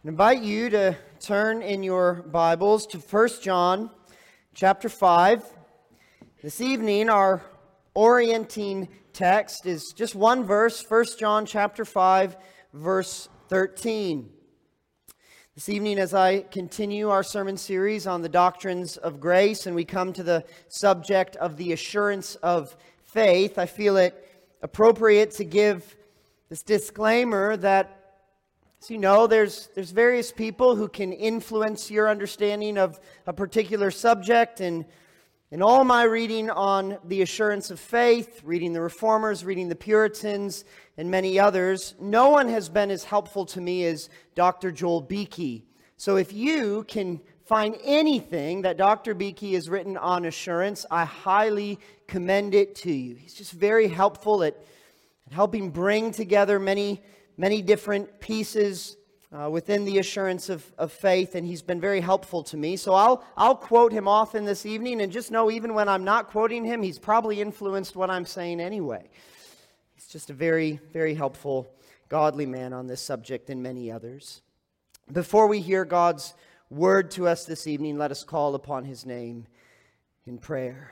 I invite you to turn in your Bibles to 1 John chapter 5. This evening, our orienting text is just one verse, 1 John chapter 5, verse 13. This evening, as I continue our sermon series on the doctrines of grace, and we come to the subject of the assurance of faith, I feel it appropriate to give this disclaimer that, as you know, there's various people who can influence your understanding of a particular subject. And in all my reading on the assurance of faith, reading the Reformers, reading the Puritans, and many others, no one has been as helpful to me as Dr. Joel Beeke. So if you can find anything that Dr. Beeke has written on assurance, I highly commend it to you. He's just very helpful at helping bring together many different pieces within the assurance of faith, and he's been very helpful to me. So I'll quote him often this evening, and just know even when I'm not quoting him, he's probably influenced what I'm saying anyway. He's just a very, very helpful, godly man on this subject and many others. Before we hear God's word to us this evening, let us call upon his name in prayer.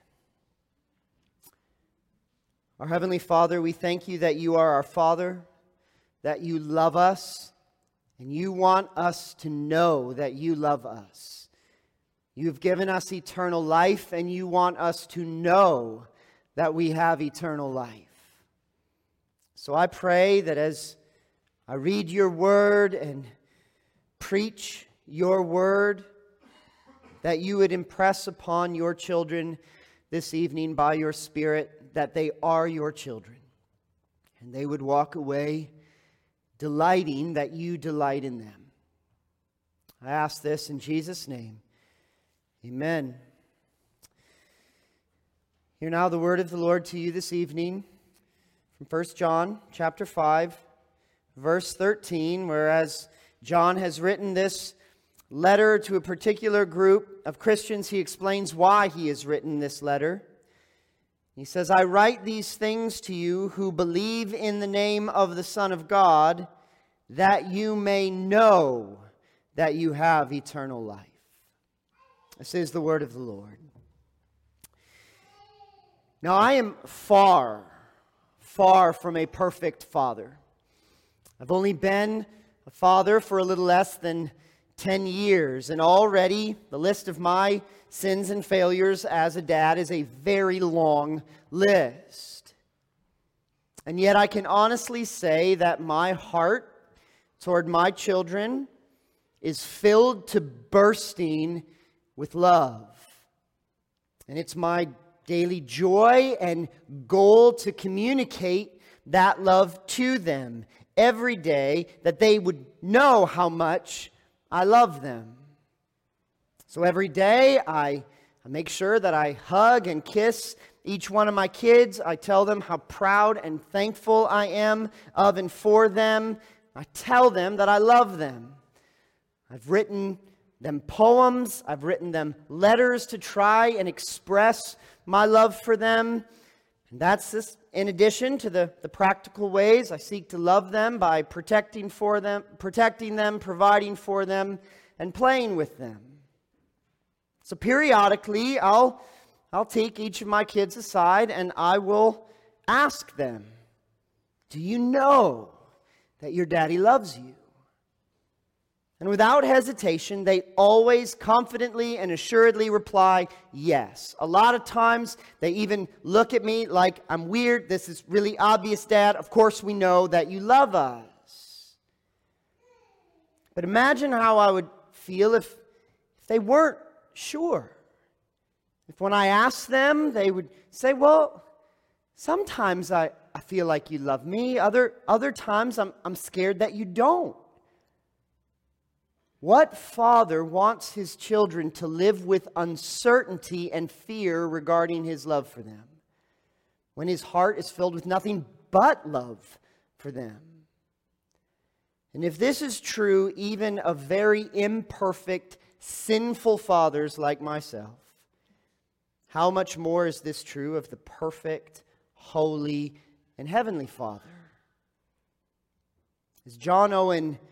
Our Heavenly Father, we thank you that you are our Father, that you love us, and you want us to know that you love us. You've given us eternal life, and you want us to know that we have eternal life. So I pray that as I read your word and preach your word, that you would impress upon your children this evening by your Spirit that they are your children, and they would walk away delighting that you delight in them. I ask this in Jesus' name. Amen. Hear now the word of the Lord to you this evening from 1 John chapter 5, verse 13, whereas John has written this letter to a particular group of Christians, he explains why he has written this letter. He says, I write these things to you who believe in the name of the Son of God, that you may know that you have eternal life. This is the word of the Lord. Now, I am far from a perfect father. I've only been a father for a little less than 10 years, and already the list of my sins and failures as a dad is a very long list. And yet I can honestly say that my heart toward my children is filled to bursting with love. And it's my daily joy and goal to communicate that love to them every day, that they would know how much I love them. So every day I make sure that I hug and kiss each one of my kids. I tell them how proud and thankful I am of and for them. I tell them that I love them. I've written them poems. I've written them letters to try and express my love for them. And that's this, in addition to the practical ways I seek to love them by protecting them, providing for them, and playing with them. So periodically, I'll take each of my kids aside and I will ask them, do you know that your daddy loves you? And without hesitation, they always confidently and assuredly reply, yes. A lot of times, they even look at me like I'm weird. This is really obvious, Dad. Of course we know that you love us. But imagine how I would feel if they weren't sure. If when I asked them, they would say, well, sometimes I feel like you love me. Other times I'm scared that you don't. What father wants his children to live with uncertainty and fear regarding his love for them, when his heart is filled with nothing but love for them? And if this is true even of very imperfect, sinful fathers like myself, how much more is this true of the perfect, holy, and heavenly Father? As John Owen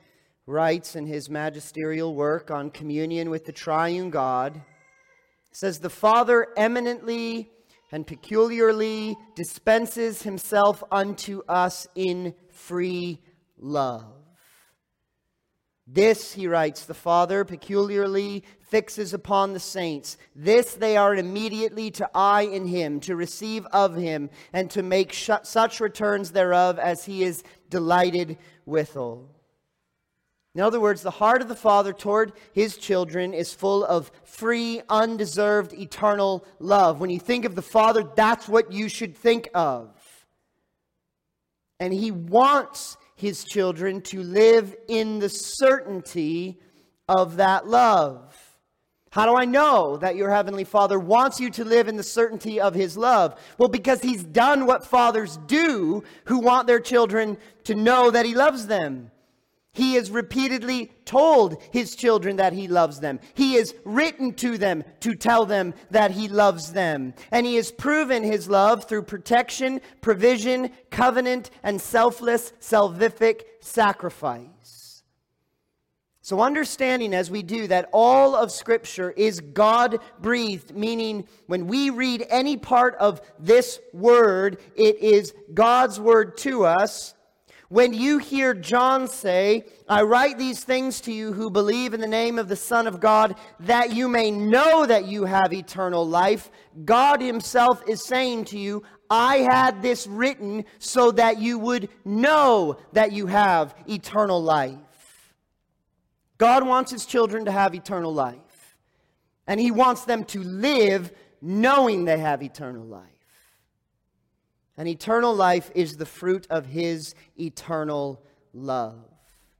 writes in his magisterial work on communion with the triune God, says, "The Father eminently and peculiarly dispenses himself unto us in free love. This," he writes, "the Father peculiarly fixes upon the saints. This they are immediately to eye in him, to receive of him, and to make such returns thereof as he is delighted withal." In other words, the heart of the Father toward his children is full of free, undeserved, eternal love. When you think of the Father, that's what you should think of. And he wants his children to live in the certainty of that love. How do I know that your Heavenly Father wants you to live in the certainty of his love? Well, because he's done what fathers do who want their children to know that he loves them. He has repeatedly told his children that he loves them. He has written to them to tell them that he loves them. And he has proven his love through protection, provision, covenant, and selfless, salvific sacrifice. So understanding as we do that all of Scripture is God-breathed, meaning when we read any part of this word, it is God's word to us. When you hear John say, "I write these things to you who believe in the name of the Son of God, that you may know that you have eternal life," God himself is saying to you, "I had this written so that you would know that you have eternal life." God wants his children to have eternal life. And he wants them to live knowing they have eternal life. And eternal life is the fruit of his eternal love.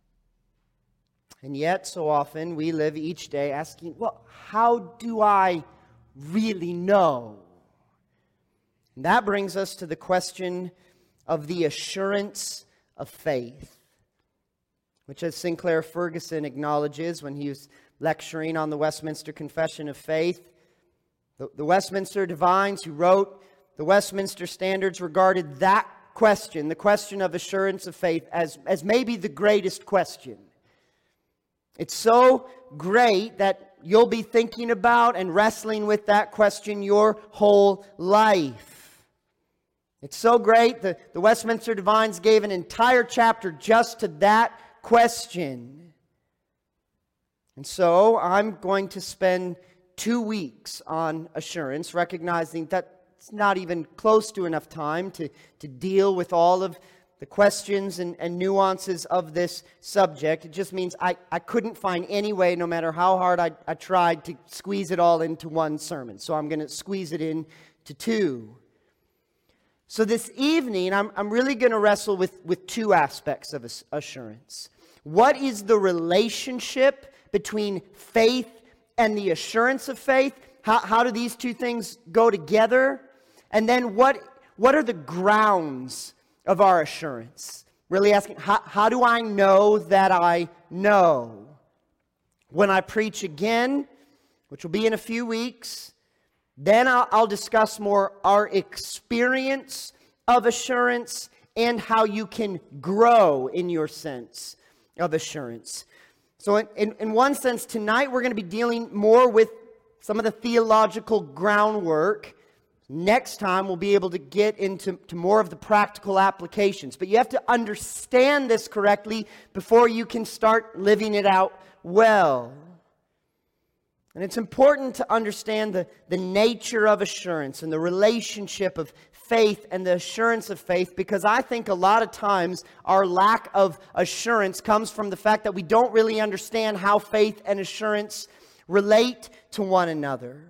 And yet, so often, we live each day asking, well, how do I really know? And that brings us to the question of the assurance of faith, which, as Sinclair Ferguson acknowledges when he was lecturing on the Westminster Confession of Faith, the Westminster divines who wrote the Westminster Standards regarded that question, the question of assurance of faith, as maybe the greatest question. It's so great that you'll be thinking about and wrestling with that question your whole life. It's so great that the Westminster Divines gave an entire chapter just to that question. And so I'm going to spend 2 weeks on assurance, recognizing that it's not even close to enough time to deal with all of the questions and nuances of this subject. It just means I couldn't find any way, no matter how hard I tried, to squeeze it all into one sermon. So I'm going to squeeze it into 2. So this evening, I'm really going to wrestle with 2 aspects of assurance. What is the relationship between faith and the assurance of faith? How do these 2 things go together? And then what are the grounds of our assurance? Really asking, how do I know that I know? When I preach again, which will be in a few weeks, then I'll discuss more our experience of assurance and how you can grow in your sense of assurance. So in one sense, tonight we're going to be dealing more with some of the theological groundwork. Next time, we'll be able to get into more of the practical applications. But you have to understand this correctly before you can start living it out well. And it's important to understand the nature of assurance and the relationship of faith and the assurance of faith, because I think a lot of times our lack of assurance comes from the fact that we don't really understand how faith and assurance relate to one another.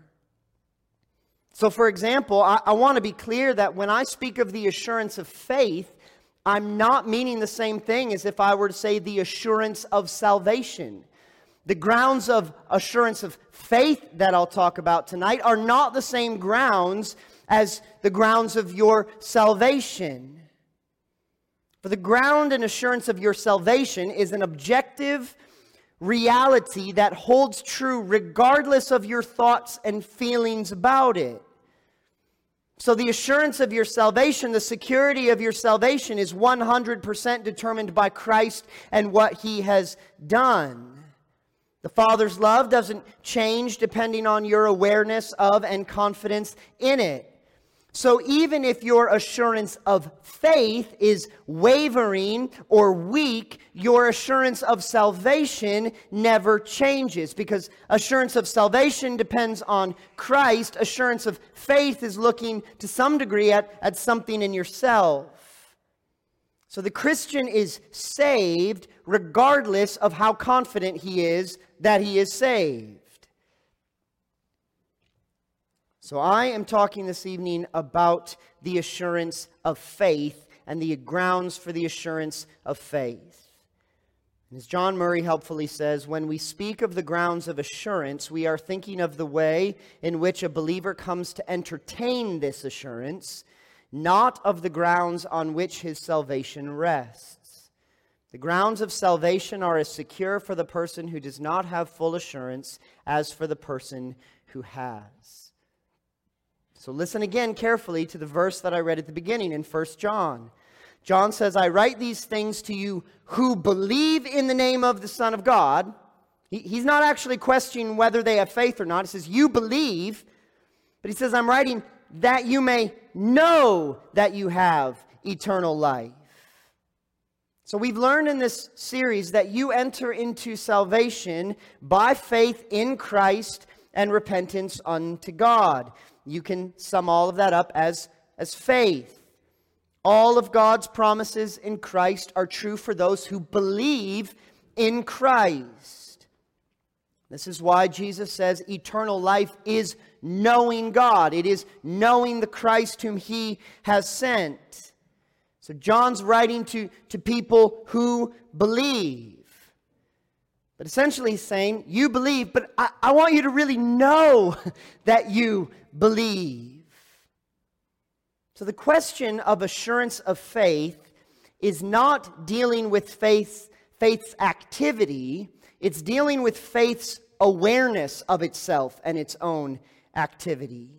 So, for example, I want to be clear that when I speak of the assurance of faith, I'm not meaning the same thing as if I were to say the assurance of salvation. The grounds of assurance of faith that I'll talk about tonight are not the same grounds as the grounds of your salvation. For the ground and assurance of your salvation is an objective reality that holds true regardless of your thoughts and feelings about it. So the assurance of your salvation, the security of your salvation is 100% determined by Christ and what He has done. The Father's love doesn't change depending on your awareness of and confidence in it. So even if your assurance of faith is wavering or weak, your assurance of salvation never changes, because assurance of salvation depends on Christ. Assurance of faith is looking to some degree at something in yourself. So the Christian is saved regardless of how confident he is that he is saved. So I am talking this evening about the assurance of faith and the grounds for the assurance of faith. And as John Murray helpfully says, when we speak of the grounds of assurance, we are thinking of the way in which a believer comes to entertain this assurance, not of the grounds on which his salvation rests. The grounds of salvation are as secure for the person who does not have full assurance as for the person who has. So listen again carefully to the verse that I read at the beginning in 1 John. John says, I write these things to you who believe in the name of the Son of God. He's not actually questioning whether they have faith or not. He says, you believe. But he says, I'm writing that you may know that you have eternal life. So we've learned in this series that you enter into salvation by faith in Christ and repentance unto God. You can sum all of that up as faith. All of God's promises in Christ are true for those who believe in Christ. This is why Jesus says eternal life is knowing God. It is knowing the Christ whom He has sent. So John's writing to people who believe. But essentially he's saying, you believe, but I want you to really know that you believe. So the question of assurance of faith is not dealing with faith's activity. It's dealing with faith's awareness of itself and its own activity.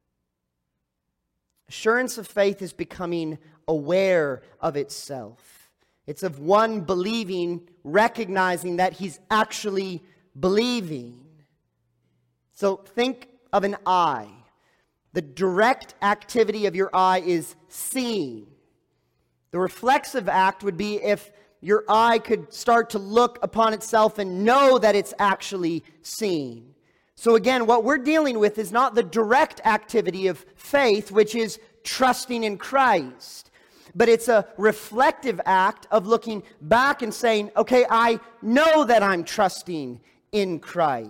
Assurance of faith is becoming aware of itself. It's of one believing, recognizing that he's actually believing. So think of an eye. The direct activity of your eye is seeing. The reflexive act would be if your eye could start to look upon itself and know that it's actually seeing. So again, what we're dealing with is not the direct activity of faith, which is trusting in Christ. But it's a reflective act of looking back and saying, okay, I know that I'm trusting in Christ.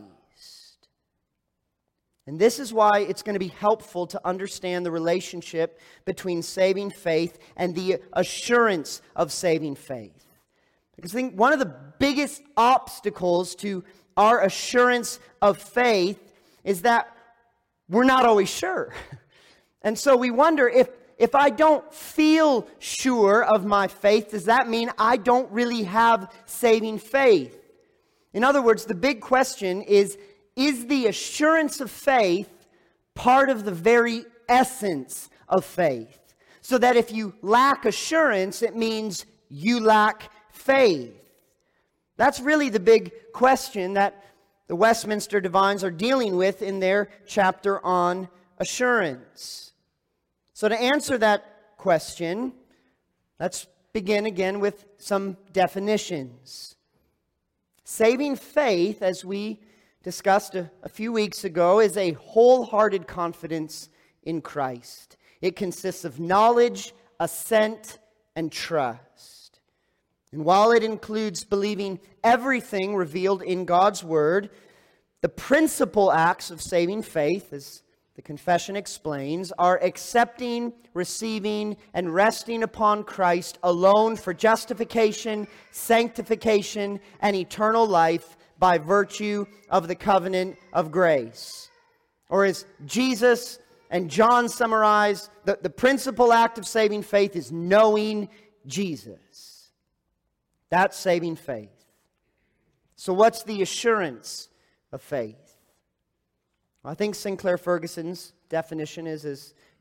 And this is why it's going to be helpful to understand the relationship between saving faith and the assurance of saving faith. Because I think one of the biggest obstacles to our assurance of faith is that we're not always sure. And so we wonder, if I don't feel sure of my faith, does that mean I don't really have saving faith? In other words, the big question is the assurance of faith part of the very essence of faith? So that if you lack assurance, it means you lack faith. That's really the big question that the Westminster Divines are dealing with in their chapter on assurance. So to answer that question, let's begin again with some definitions. Saving faith, as we discussed a few weeks ago, is a wholehearted confidence in Christ. It consists of knowledge, assent, and trust. And while it includes believing everything revealed in God's Word, the principal acts of saving faith, as the confession explains, are accepting, receiving, and resting upon Christ alone for justification, sanctification, and eternal life by virtue of the covenant of grace. Or as Jesus and John summarize, the principal act of saving faith is knowing Jesus. That's saving faith. So what's the assurance of faith? I think Sinclair Ferguson's definition is as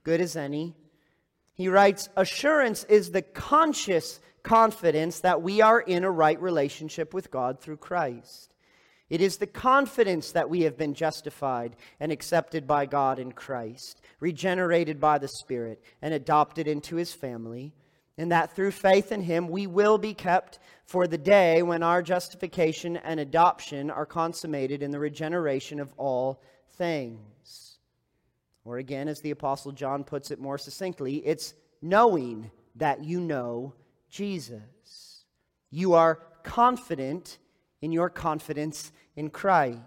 good as any. He writes, assurance is the conscious confidence that we are in a right relationship with God through Christ. It is the confidence that we have been justified and accepted by God in Christ, regenerated by the Spirit, and adopted into His family, and that through faith in Him we will be kept for the day when our justification and adoption are consummated in the regeneration of all things. Or again, as the Apostle John puts it more succinctly, it's knowing that you know Jesus. You are confident in your confidence in Christ.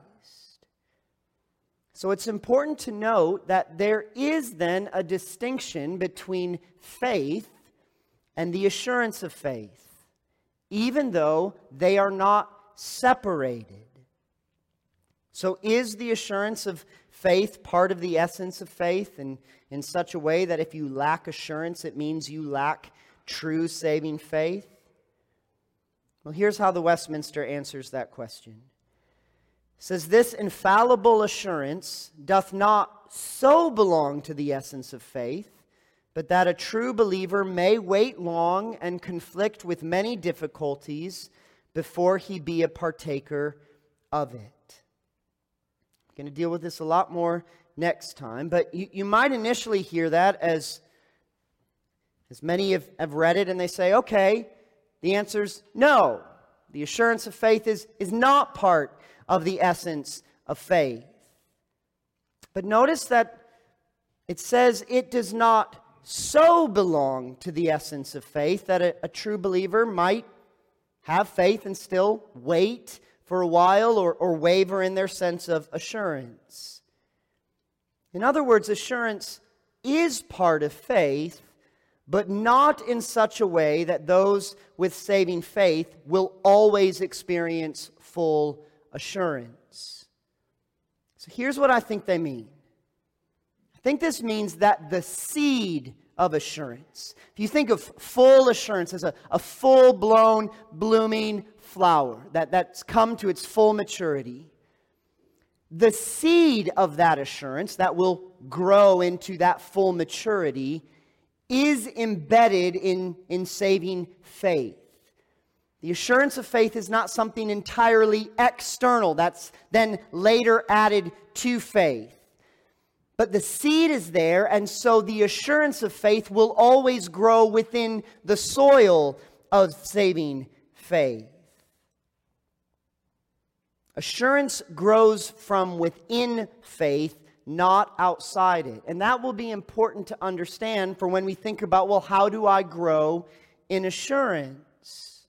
So it's important to note that there is then a distinction between faith and the assurance of faith, even though they are not separated. So is the assurance of faith part of the essence of faith, and in such a way that if you lack assurance, it means you lack true saving faith? Well, here's how the Westminster answers that question. It says, this infallible assurance doth not so belong to the essence of faith, but that a true believer may wait long and conflict with many difficulties before he be a partaker of it. I'm going to deal with this a lot more next time, but you might initially hear that as many have read it and they say, okay, the answer's no. The assurance of faith is not part of the essence of faith. But notice that it says it does not so belong to the essence of faith that a true believer might have faith and still wait for a while or waver in their sense of assurance. In other words, assurance is part of faith, but not in such a way that those with saving faith will always experience full assurance. So here's what I think they mean. I think this means that the seed of assurance, if you think of full assurance as a full-blown, blooming flower that's come to its full maturity, the seed of that assurance that will grow into that full maturity is embedded in saving faith. The assurance of faith is not something entirely external that's then later added to faith. But the seed is there, and so the assurance of faith will always grow within the soil of saving faith. Assurance grows from within faith, not outside it. And that will be important to understand for when we think about, well, how do I grow in assurance?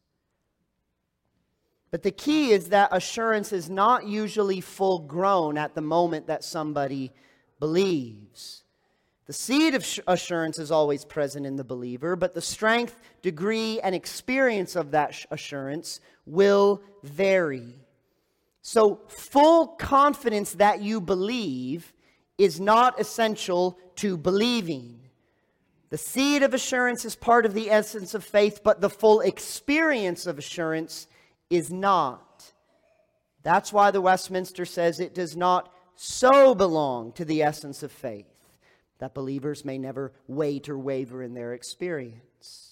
But the key is that assurance is not usually full grown at the moment that somebody believes. The seed of assurance is always present in the believer, but the strength, degree, and experience of that assurance will vary. So full confidence that you believe is not essential to believing. The seed of assurance is part of the essence of faith, but the full experience of assurance is not. That's why the Westminster says it does not so belong to the essence of faith that believers may never wait or waver in their experience.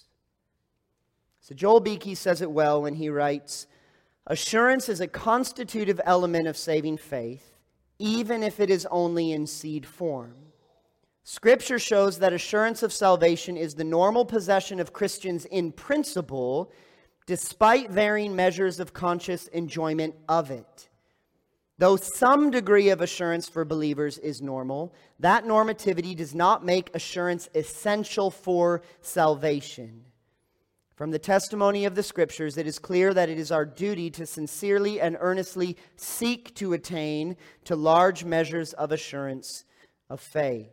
So Joel Beeke says it well when he writes, assurance is a constitutive element of saving faith, even if it is only in seed form. Scripture shows that assurance of salvation is the normal possession of Christians in principle, despite varying measures of conscious enjoyment of it. Though some degree of assurance for believers is normal, that normativity does not make assurance essential for salvation. From the testimony of the Scriptures, it is clear that it is our duty to sincerely and earnestly seek to attain to large measures of assurance of faith.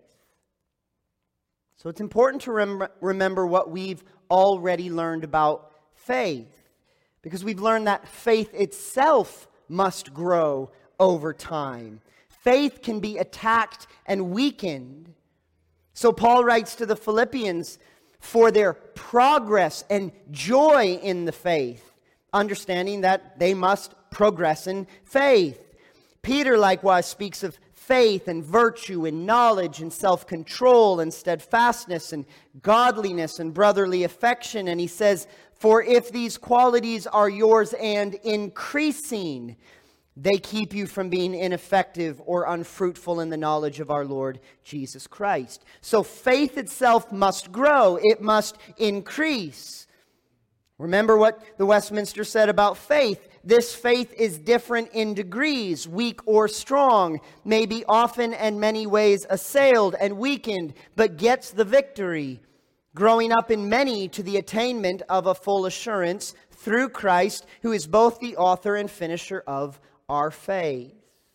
So it's important to remember what we've already learned about faith, because we've learned that faith itself must grow over time. Faith can be attacked and weakened. So Paul writes to the Philippians, for their progress and joy in the faith, understanding that they must progress in faith. Peter likewise speaks of faith and virtue and knowledge and self-control and steadfastness and godliness and brotherly affection. And he says, for if these qualities are yours and increasing, they keep you from being ineffective or unfruitful in the knowledge of our Lord Jesus Christ. So faith itself must grow. It must increase. Remember what the Westminster said about faith. This faith is different in degrees, weak or strong, may be often and many ways assailed and weakened, but gets the victory, growing up in many to the attainment of a full assurance through Christ, who is both the author and finisher of our faith.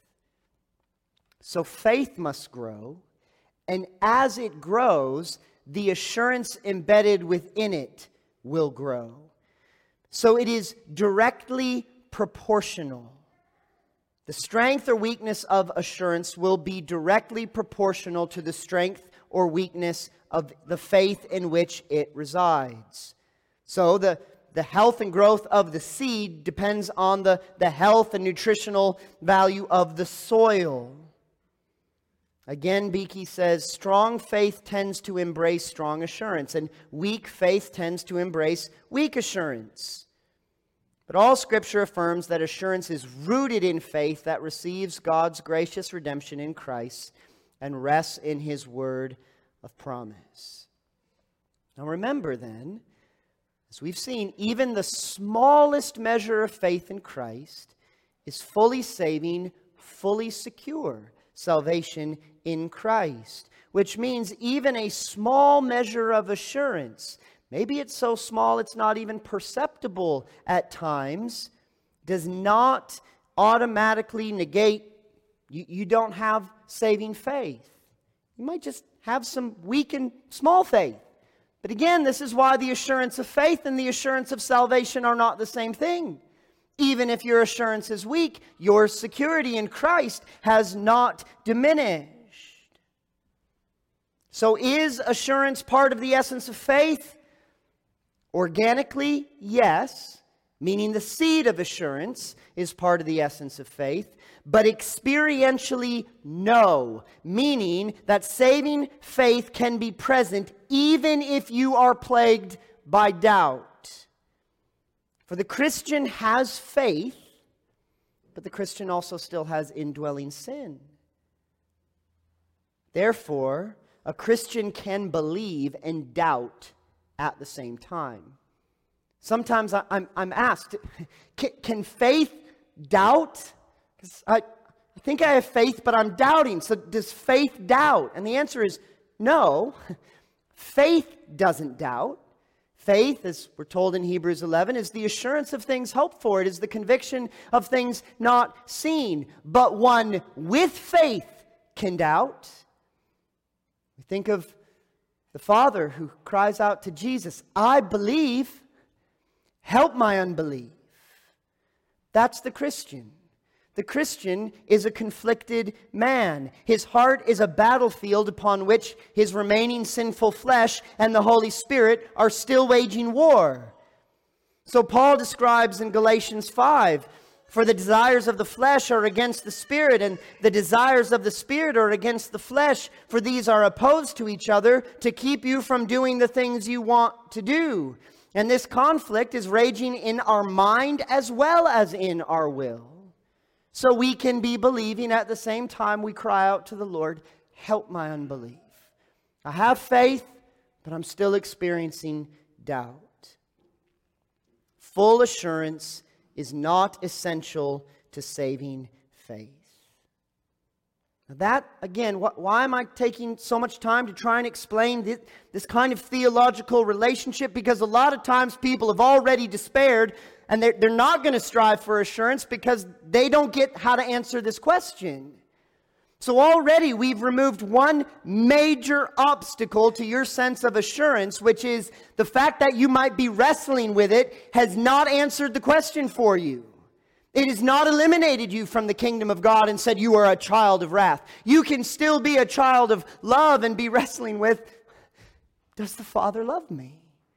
So faith must grow, and as it grows, the assurance embedded within it will grow. So it is directly proportional. The strength or weakness of assurance will be directly proportional to the strength or weakness of the faith in which it resides. So the health and growth of the seed depends on the health and nutritional value of the soil. Again, Beeke says, strong faith tends to embrace strong assurance, and weak faith tends to embrace weak assurance. But all Scripture affirms that assurance is rooted in faith that receives God's gracious redemption in Christ and rests in His word of promise. Now remember then, as we've seen, even the smallest measure of faith in Christ is fully saving, fully secure salvation in Christ, which means even a small measure of assurance, maybe it's so small it's not even perceptible at times, does not automatically negate you don't have saving faith. You might just have some weak and small faith. But again, this is why the assurance of faith and the assurance of salvation are not the same thing. Even if your assurance is weak, your security in Christ has not diminished. So is assurance part of the essence of faith? Organically, yes, meaning the seed of assurance is part of the essence of faith, but experientially, no, meaning that saving faith can be present even if you are plagued by doubt. For the Christian has faith, but the Christian also still has indwelling sin. Therefore, a Christian can believe and doubt at the same time. Sometimes I'm asked, can faith doubt? Because I think I have faith, but I'm doubting. So does faith doubt? And the answer is no. Faith doesn't doubt. Faith, as we're told in Hebrews 11, is the assurance of things hoped for. It is the conviction of things not seen. But one with faith can doubt. We think of the Father who cries out to Jesus, I believe, help my unbelief. That's the Christian. The Christian is a conflicted man. His heart is a battlefield upon which his remaining sinful flesh and the Holy Spirit are still waging war. So Paul describes in Galatians 5, for the desires of the flesh are against the Spirit, and the desires of the Spirit are against the flesh, for these are opposed to each other to keep you from doing the things you want to do. And this conflict is raging in our mind as well as in our will. So we can be believing at the same time we cry out to the Lord, help my unbelief. I have faith, but I'm still experiencing doubt. Full assurance is not essential to saving faith. Now that, again, why am I taking so much time to try and explain this kind of theological relationship? Because a lot of times people have already despaired and they're not going to strive for assurance because they don't get how to answer this question. So already we've removed one major obstacle to your sense of assurance, which is the fact that you might be wrestling with it has not answered the question for you. It has not eliminated you from the kingdom of God and said you are a child of wrath. You can still be a child of love and be wrestling with, does the Father love me?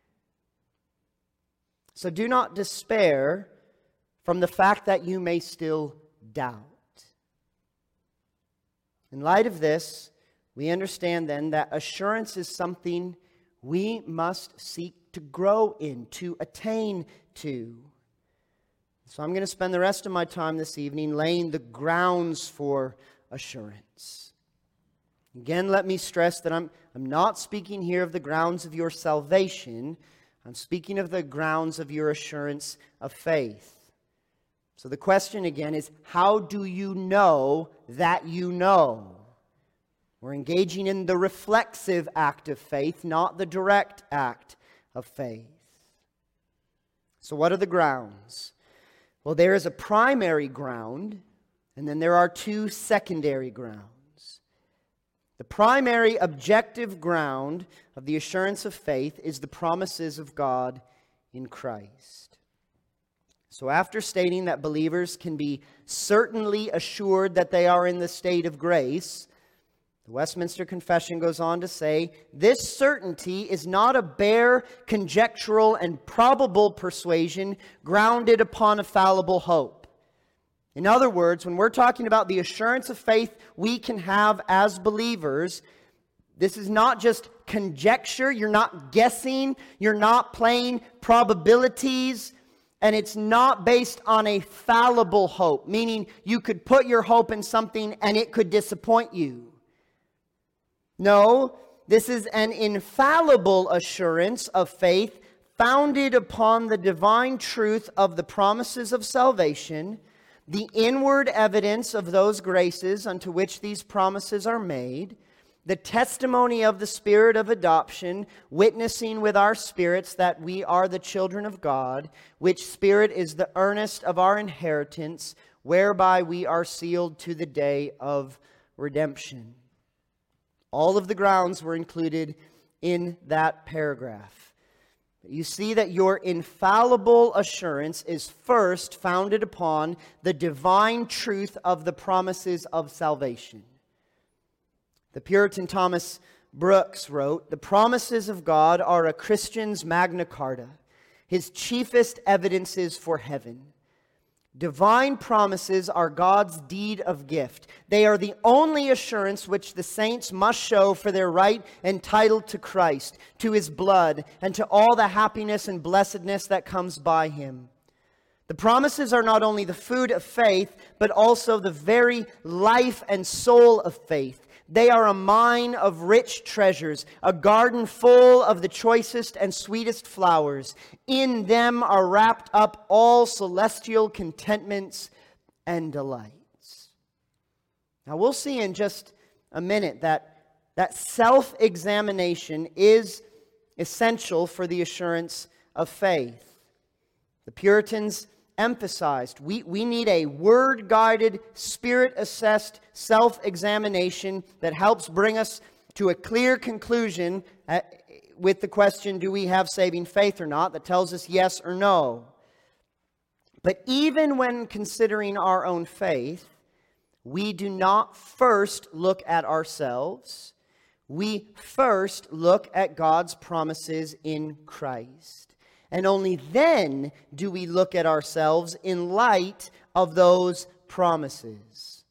So do not despair from the fact that you may still doubt. In light of this, we understand then that assurance is something we must seek to grow in, to attain to. So I'm going to spend the rest of my time this evening laying the grounds for assurance. Again, let me stress that I'm not speaking here of the grounds of your salvation. I'm speaking of the grounds of your assurance of faith. So the question again is, how do you know that you know? We're engaging in the reflexive act of faith, not the direct act of faith. So what are the grounds? Well, there is a primary ground, and then there are two secondary grounds. The primary objective ground of the assurance of faith is the promises of God in Christ. So after stating that believers can be certainly assured that they are in the state of grace, the Westminster Confession goes on to say, this certainty is not a bare, conjectural, and probable persuasion grounded upon a fallible hope. In other words, when we're talking about the assurance of faith we can have as believers, this is not just conjecture, you're not guessing, you're not playing probabilities, and it's not based on a fallible hope, meaning you could put your hope in something and it could disappoint you. No, this is an infallible assurance of faith founded upon the divine truth of the promises of salvation, the inward evidence of those graces unto which these promises are made, the testimony of the Spirit of adoption, witnessing with our spirits that we are the children of God, which Spirit is the earnest of our inheritance, whereby we are sealed to the day of redemption. All of the grounds were included in that paragraph. You see that your infallible assurance is first founded upon the divine truth of the promises of salvation. The Puritan Thomas Brooks wrote, "The promises of God are a Christian's Magna Carta, his chiefest evidences for heaven. Divine promises are God's deed of gift. They are the only assurance which the saints must show for their right entitled to Christ, to His blood, and to all the happiness and blessedness that comes by Him. The promises are not only the food of faith, but also the very life and soul of faith. They are a mine of rich treasures, a garden full of the choicest and sweetest flowers. In them are wrapped up all celestial contentments and delights." Now we'll see in just a minute that self-examination is essential for the assurance of faith. The Puritans emphasized we need a word-guided, spirit-assessed self-examination that helps bring us to a clear conclusion with the question, do we have saving faith or not, that tells us yes or no. But even when considering our own faith, we do not first look at ourselves. We first look at God's promises in Christ. And only then do we look at ourselves in light of those promises.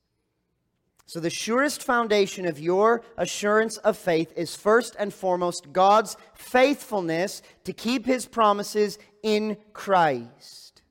So the surest foundation of your assurance of faith is first and foremost God's faithfulness to keep His promises in Christ.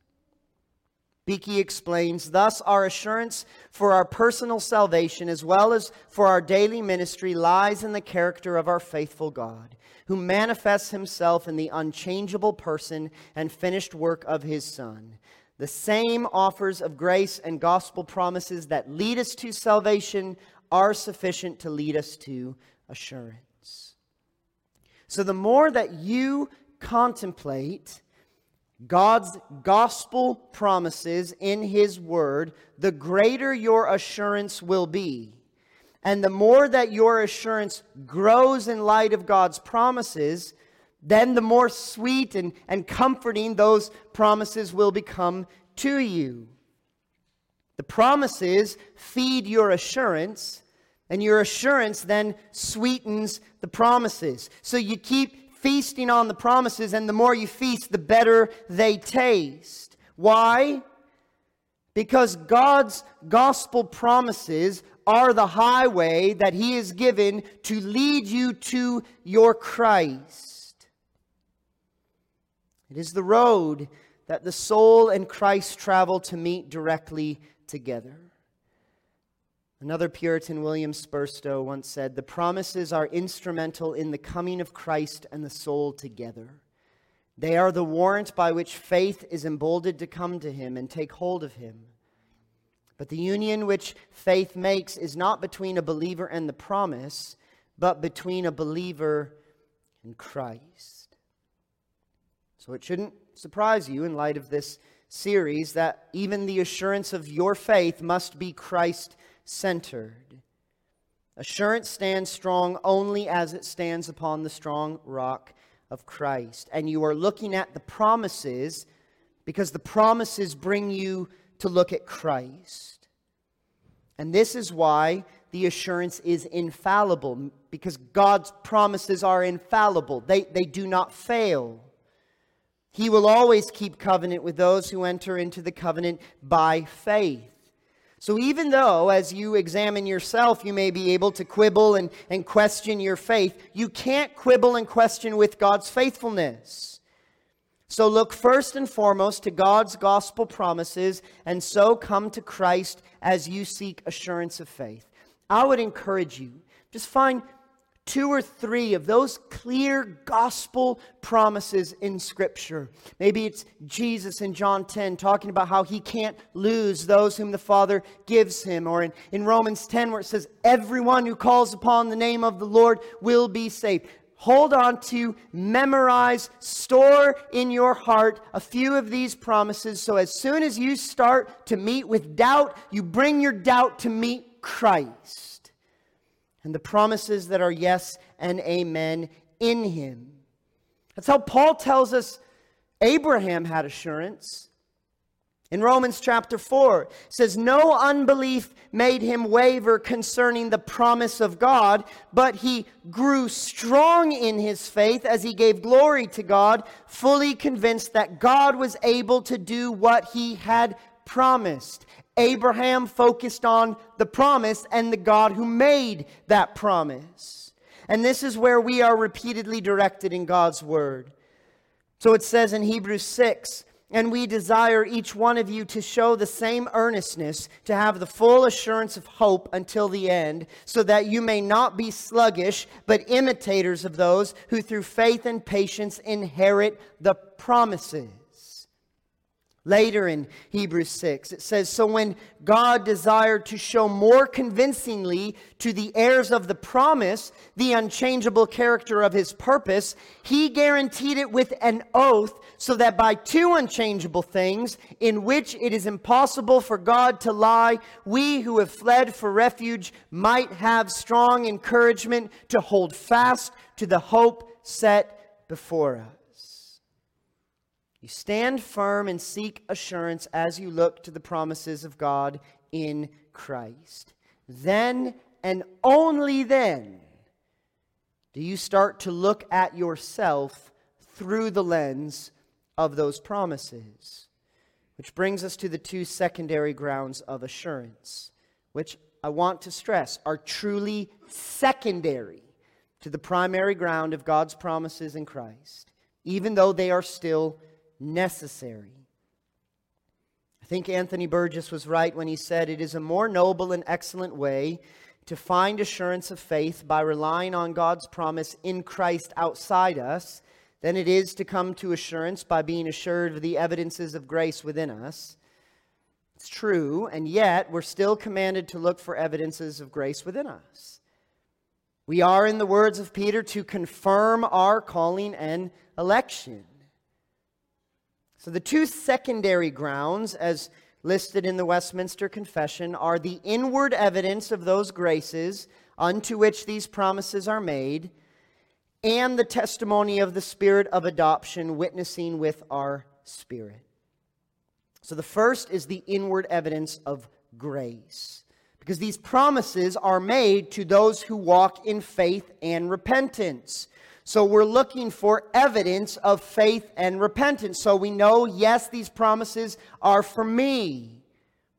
Beeke explains, thus our assurance for our personal salvation as well as for our daily ministry lies in the character of our faithful God, who manifests Himself in the unchangeable person and finished work of His Son. The same offers of grace and gospel promises that lead us to salvation are sufficient to lead us to assurance. So the more that you contemplate God's gospel promises in His Word, the greater your assurance will be. And the more that your assurance grows in light of God's promises, then the more sweet and comforting those promises will become to you. The promises feed your assurance, and your assurance then sweetens the promises. So you keep feasting on the promises, and the more you feast, the better they taste. Why? Because God's gospel promises are the highway that He has given to lead you to your Christ. It is the road that the soul and Christ travel to meet directly together. Another Puritan, William Spurstow, once said, "The promises are instrumental in the coming of Christ and the soul together. They are the warrant by which faith is emboldened to come to Him and take hold of Him. But the union which faith makes is not between a believer and the promise, but between a believer and Christ." So it shouldn't surprise you in light of this series that even the assurance of your faith must be Christ-centered. Assurance stands strong only as it stands upon the strong rock of Christ. And you are looking at the promises because the promises bring you to look at Christ. And this is why the assurance is infallible, because God's promises are infallible. They do not fail. He will always keep covenant with those who enter into the covenant by faith. So even though, as you examine yourself, you may be able to quibble and question your faith, you can't quibble and question with God's faithfulness. So look first and foremost to God's gospel promises, and so come to Christ as you seek assurance of faith. I would encourage you, just find 2 or 3 of those clear gospel promises in Scripture. Maybe it's Jesus in John 10 talking about how He can't lose those whom the Father gives Him. Or in Romans 10 where it says, everyone who calls upon the name of the Lord will be saved. Hold on to, memorize, store in your heart a few of these promises, so as soon as you start to meet with doubt, you bring your doubt to meet Christ. And the promises that are yes and amen in Him. That's how Paul tells us Abraham had assurance. In Romans chapter 4, it says, "No unbelief made him waver concerning the promise of God, but he grew strong in his faith as he gave glory to God, fully convinced that God was able to do what He had promised." Abraham focused on the promise and the God who made that promise. And this is where we are repeatedly directed in God's Word. So it says in Hebrews 6, "And we desire each one of you to show the same earnestness, to have the full assurance of hope until the end, so that you may not be sluggish, but imitators of those who through faith and patience inherit the promises." Later in Hebrews 6, it says, "So when God desired to show more convincingly to the heirs of the promise the unchangeable character of His purpose, He guaranteed it with an oath, so that by 2 unchangeable things, in which it is impossible for God to lie, we who have fled for refuge might have strong encouragement to hold fast to the hope set before us." You stand firm and seek assurance as you look to the promises of God in Christ. Then and only then do you start to look at yourself through the lens of those promises. Which brings us to the 2 secondary grounds of assurance, which I want to stress are truly secondary to the primary ground of God's promises in Christ, even though they are still necessary. I think Anthony Burgess was right when he said, "It is a more noble and excellent way to find assurance of faith by relying on God's promise in Christ outside us than it is to come to assurance by being assured of the evidences of grace within us." It's true, and yet we're still commanded to look for evidences of grace within us. We are, in the words of Peter, to confirm our calling and election. So the 2 secondary grounds, as listed in the Westminster Confession, are the inward evidence of those graces unto which these promises are made, and the testimony of the Spirit of adoption witnessing with our spirit. So the first is the inward evidence of grace, because these promises are made to those who walk in faith and repentance. So we're looking for evidence of faith and repentance. So we know, yes, these promises are for me.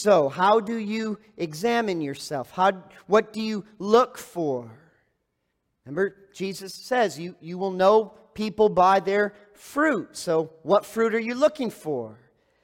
So, how do you examine yourself? What do you look for? Remember, Jesus says you will know people by their fruit. So, what fruit are you looking for?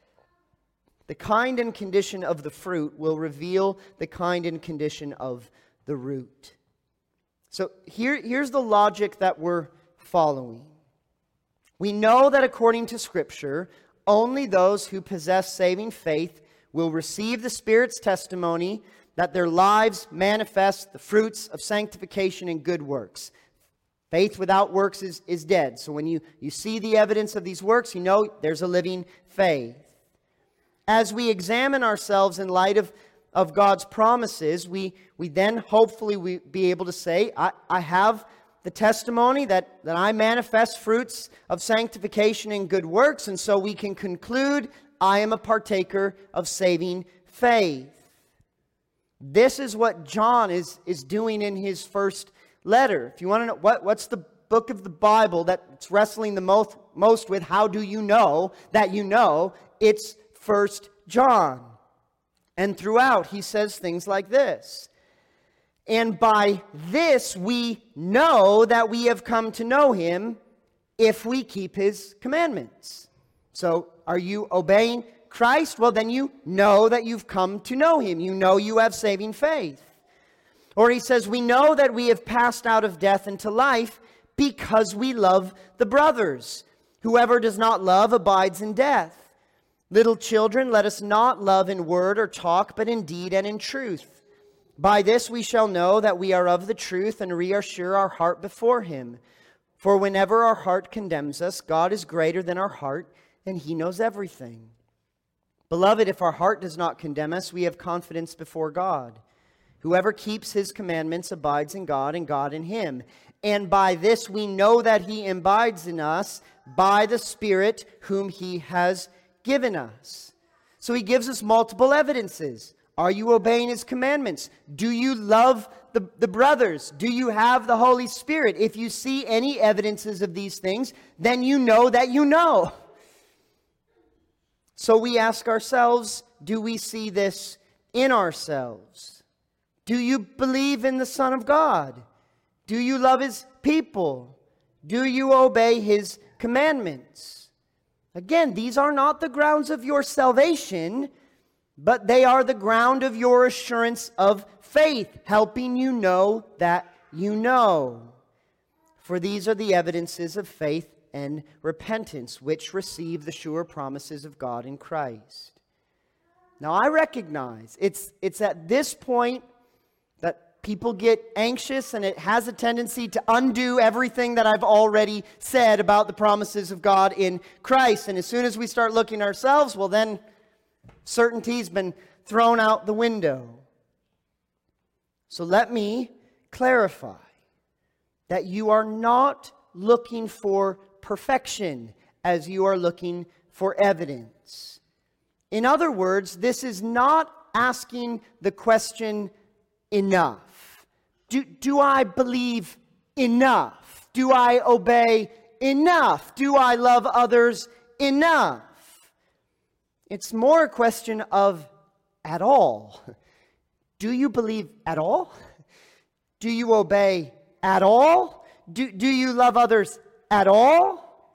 The kind and condition of the fruit will reveal the kind and condition of the root. So, here's the logic that we're following. We know that according to Scripture, only those who possess saving faith will receive the Spirit's testimony that their lives manifest the fruits of sanctification and good works. Faith without works is dead. So when you see the evidence of these works, you know there's a living faith. As we examine ourselves in light of God's promises, we then hopefully be able to say, I have the testimony that I manifest fruits of sanctification and good works, and so we can conclude I am a partaker of saving faith. This is what John is doing in his first letter. If you want to know what's the book of the Bible that's wrestling the most with how do you know that you know, it's 1 John. And throughout he says things like this. And by this we know that we have come to know him if we keep his commandments. So, are you obeying Christ? Well, then you know that you've come to know him. You know you have saving faith. Or he says, we know that we have passed out of death into life because we love the brothers. Whoever does not love abides in death. Little children, let us not love in word or talk, but in deed and in truth. By this we shall know that we are of the truth and reassure our heart before him. For whenever our heart condemns us, God is greater than our heart, and he knows everything. Beloved, if our heart does not condemn us, we have confidence before God. Whoever keeps his commandments abides in God, and God in him. And by this we know that he abides in us by the Spirit whom he has given us. So he gives us multiple evidences. Are you obeying his commandments? Do you love the brothers? Do you have the Holy Spirit? If you see any evidences of these things, then you know that you know. So we ask ourselves, do we see this in ourselves? Do you believe in the Son of God? Do you love his people? Do you obey his commandments? Again, these are not the grounds of your salvation, but they are the ground of your assurance of faith, helping you know that you know. For these are the evidences of faith and repentance, which receive the sure promises of God in Christ. Now, I recognize it's at this point that people get anxious, and it has a tendency to undo everything that I've already said about the promises of God in Christ. And as soon as we start looking ourselves, well, then certainty's been thrown out the window. So let me clarify that you are not looking for perfection as you are looking for evidence. In other words, this is not asking the question, enough. Do I believe enough? Do I obey enough? Do I love others enough? It's more a question of at all. Do you believe at all? Do you obey at all? Do you love others at all?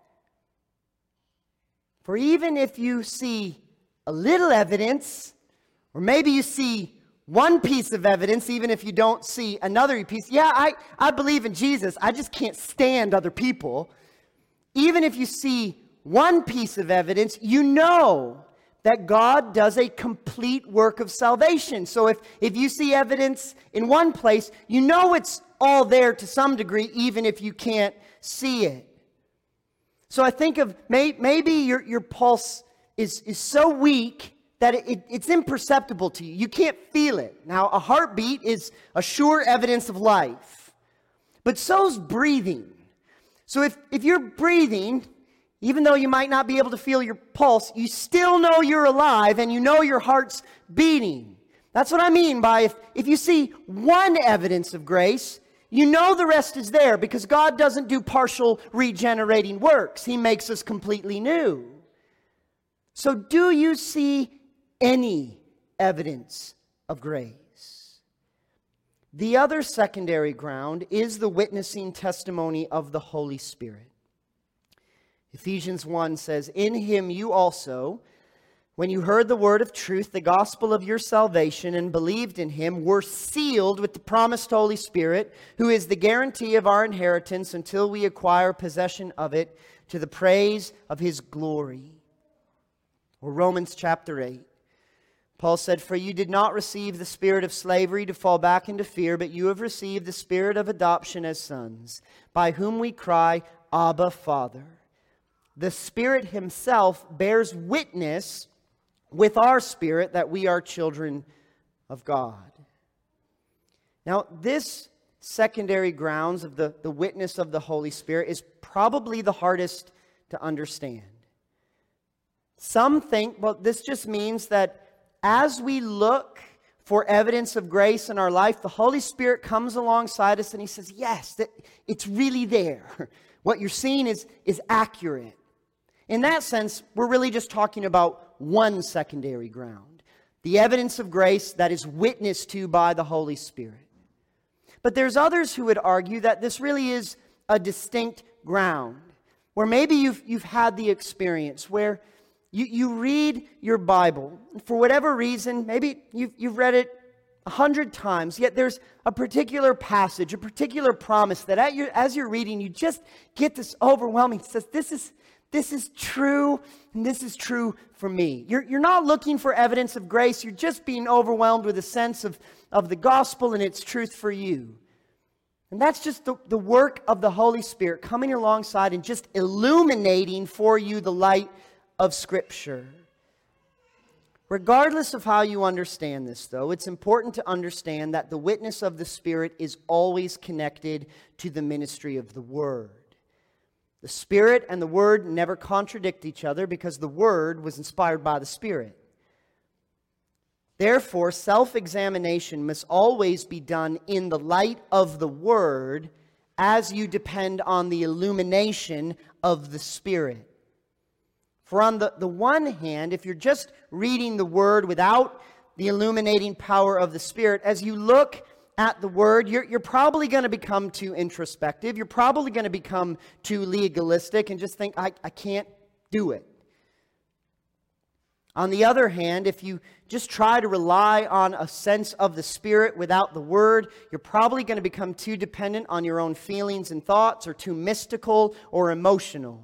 For even if you see a little evidence, or maybe you see one piece of evidence, even if you don't see another piece. Yeah, I believe in Jesus. I just can't stand other people. Even if you see one piece of evidence, you know that God does a complete work of salvation. So if you see evidence in one place, you know it's all there to some degree, even if you can't see it. So I think of maybe your pulse is so weak that it's imperceptible to you. You can't feel it. Now, a heartbeat is a sure evidence of life. But so's breathing. So if you're breathing, even though you might not be able to feel your pulse, you still know you're alive and you know your heart's beating. That's what I mean by if you see one evidence of grace, you know the rest is there, because God doesn't do partial regenerating works. He makes us completely new. So do you see any evidence of grace. The other secondary ground is the witnessing testimony of the Holy Spirit. Ephesians 1 says, "In him you also, when you heard the word of truth, the gospel of your salvation, and believed in him, were sealed with the promised Holy Spirit, who is the guarantee of our inheritance until we acquire possession of it, to the praise of his glory." Or Romans chapter 8. Paul said, "For you did not receive the spirit of slavery to fall back into fear, but you have received the spirit of adoption as sons, by whom we cry, Abba, Father." The Spirit himself bears witness with our spirit that we are children of God. Now, this secondary grounds of the witness of the Holy Spirit is probably the hardest to understand. Some think, well, this just means that as we look for evidence of grace in our life, the Holy Spirit comes alongside us and he says, yes, it's really there. What you're seeing is accurate. In that sense, we're really just talking about one secondary ground, the evidence of grace that is witnessed to by the Holy Spirit. But there's others who would argue that this really is a distinct ground, where maybe you've had the experience where you read your Bible, and for whatever reason, maybe you've read it 100 times, yet there's a particular passage, a particular promise that as you're reading, you just get this overwhelming sense, this is true, and this is true for me. You're not looking for evidence of grace. You're just being overwhelmed with a sense of the gospel and its truth for you. And that's just the work of the Holy Spirit coming alongside and just illuminating for you the light of Scripture. Regardless of how you understand this, though, it's important to understand that the witness of the Spirit is always connected to the ministry of the Word. The Spirit and the Word never contradict each other because the Word was inspired by the Spirit. Therefore, self-examination must always be done in the light of the Word as you depend on the illumination of the Spirit. For on the one hand, if you're just reading the Word without the illuminating power of the Spirit, as you look at the Word, you're probably going to become too introspective. You're probably going to become too legalistic and just think, I can't do it. On the other hand, if you just try to rely on a sense of the Spirit without the Word, you're probably going to become too dependent on your own feelings and thoughts, or too mystical or emotional.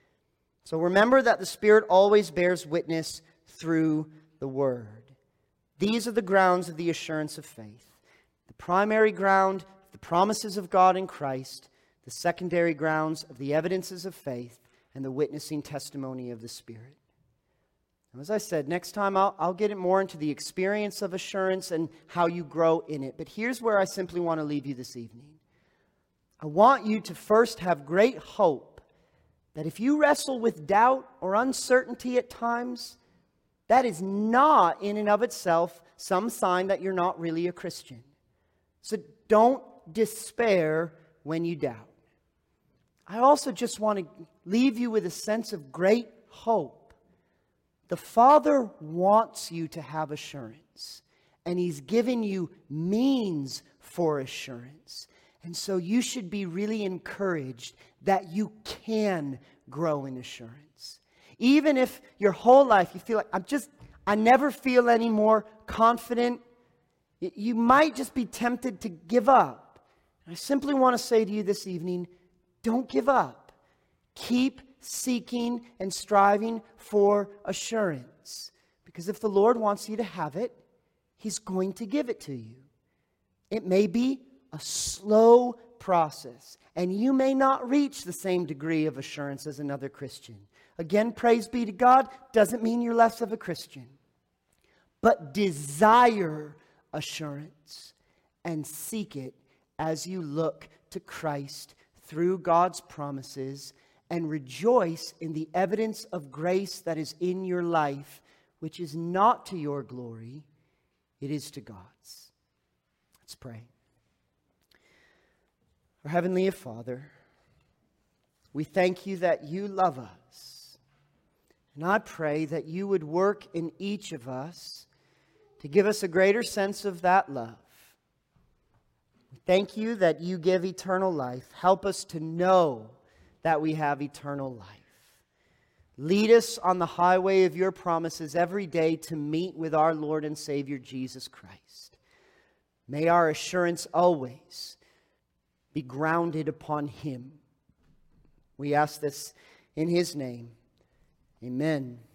So remember that the Spirit always bears witness through the Word. These are the grounds of the assurance of faith. The primary ground, the promises of God in Christ. The secondary grounds of the evidences of faith and the witnessing testimony of the Spirit. Now, as I said, next time I'll get it more into the experience of assurance and how you grow in it. But here's where I simply want to leave you this evening. I want you to first have great hope that if you wrestle with doubt or uncertainty at times, that is not in and of itself some sign that you're not really a Christian. So don't despair when you doubt. I also just want to leave you with a sense of great hope. The Father wants you to have assurance, and He's given you means for assurance. And so you should be really encouraged that you can grow in assurance. Even if your whole life you feel like, I never feel any more confident, you might just be tempted to give up. I simply want to say to you this evening, don't give up. Keep seeking and striving for assurance. Because if the Lord wants you to have it, He's going to give it to you. It may be a slow process, and you may not reach the same degree of assurance as another Christian. Again, praise be to God, doesn't mean you're less of a Christian. But desire assurance and seek it as you look to Christ through God's promises, and rejoice in the evidence of grace that is in your life, which is not to your glory, it is to God's. Let's pray. Our Heavenly Father, we thank You that You love us. And I pray that You would work in each of us to give us a greater sense of that love. Thank you that you give eternal life. Help us to know that we have eternal life. Lead us on the highway of your promises every day to meet with our Lord and Savior Jesus Christ. May our assurance always be grounded upon Him. We ask this in His name. Amen.